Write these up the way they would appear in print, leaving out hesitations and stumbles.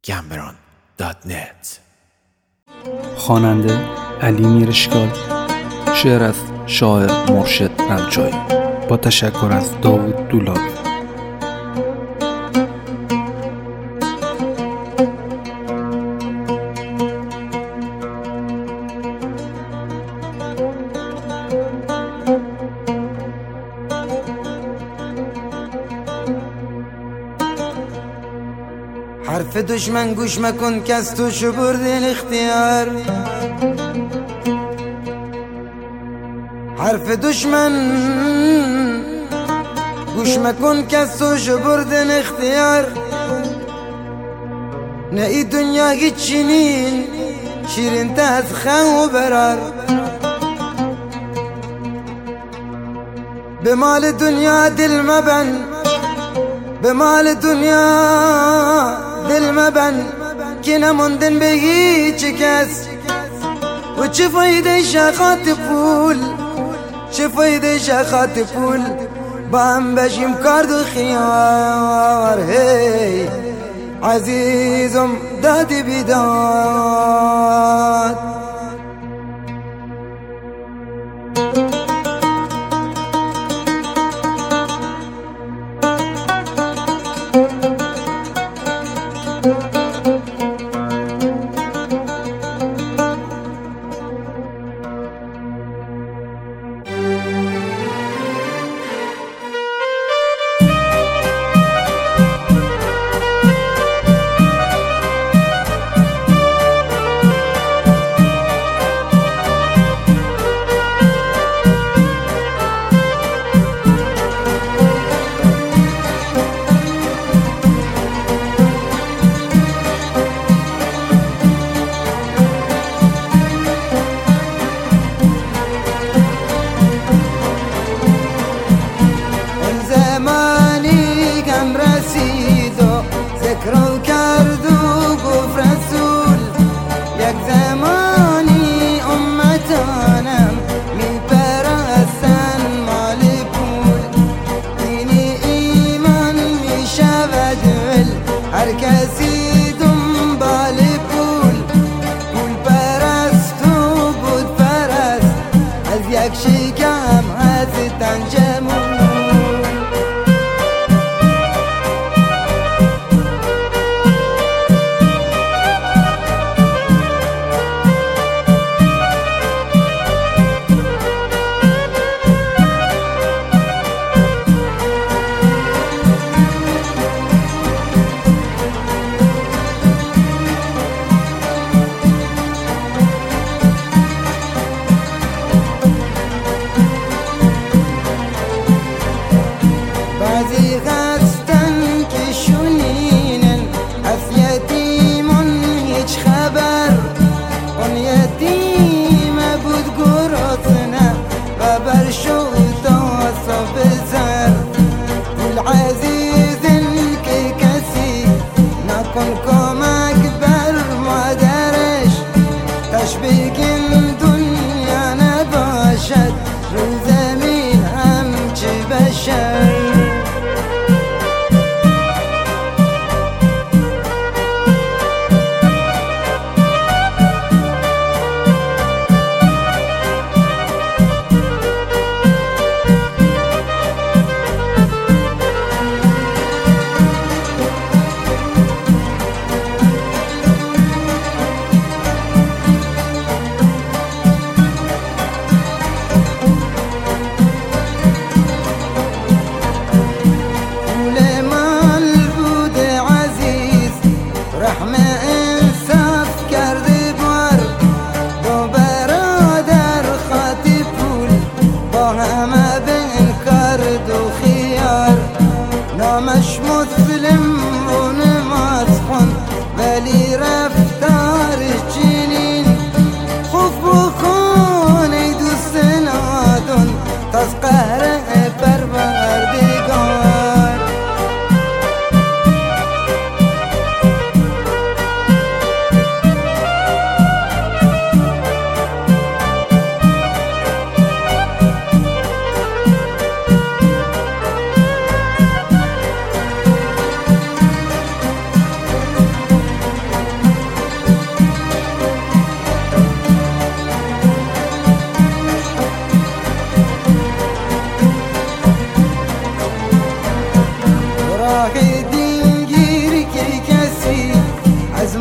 gambron.net. خواننده علی میرشکال، شعر از شاعر مرشد رمچایی با تشکر از داوود دولابی. حرف دشمن گوش مکن که از تو شو بردن اختیار. حرف دشمن گوش مکن که از تو شو بردن اختیار. نه ای دنیا هیچی نین شیرین تا از خو برار. به مال دنیا دل مبن، به مال دنیا دل مبن که نموندن به هیچ کس. و چه فایده شخات پول، چه فایده شخات پول با هم بشیم کارد و خیار. هی عزیزم دادی بیداد. ذکرو کرد و گفت رسول یک زمانی امتانم می پرستن مال پول. دین ایمان می شود ول هر کسی دنبال پول. پول پرست و بود پرست از یک شکم هستن جمول. بعضی هستن که شونینن از یتیمون هیچ خبر. اون یتیم بود گرسنه و بر شد آساب زر. پول عزیزن که کسی نکن کمک بر مادرش. تشبیه دنیا نباشد رو زمین همچه بشر.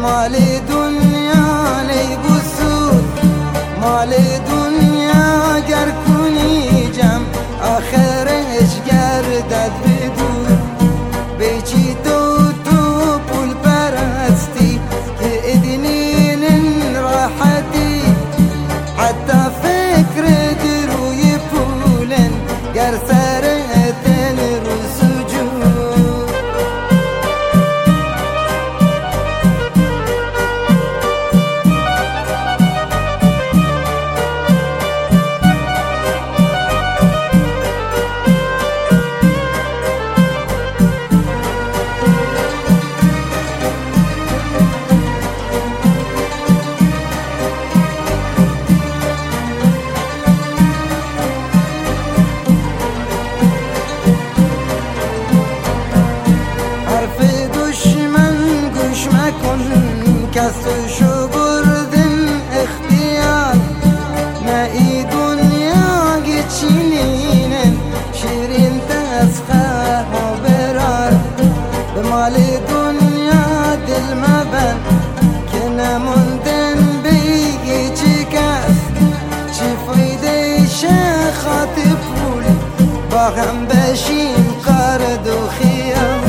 مال دنیا لیبوسود مال دنیا گر کنی جم آخرش گردد بدور بیچی تو پول پرستی که ادنین راحتی حتی فکر روی پولن گر سرتن رو سجود کسشو بردن اختیار نه ای دنیا گچینین شیرین تسخه و برار به مال دنیا دل مبن که نموندن بیگی چی کس چی فایده شخات پول با هم بشیم قرد و خیال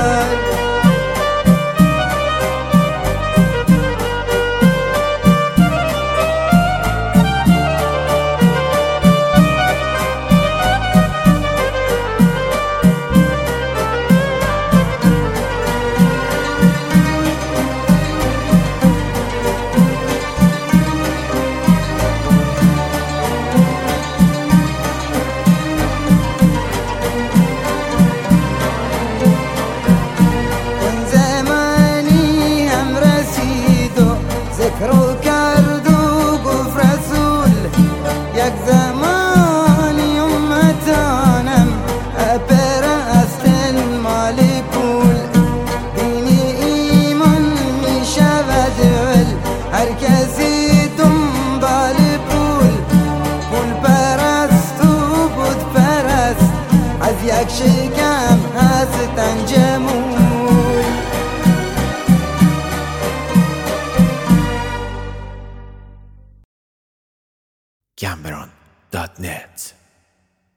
ذکرو کرد و گفت رسول یک زمانی امتانم پرستن مال پول دینی ایمان می شود هر کسی دنبال پول پرست و بود پرست از یک شکم هستن جمول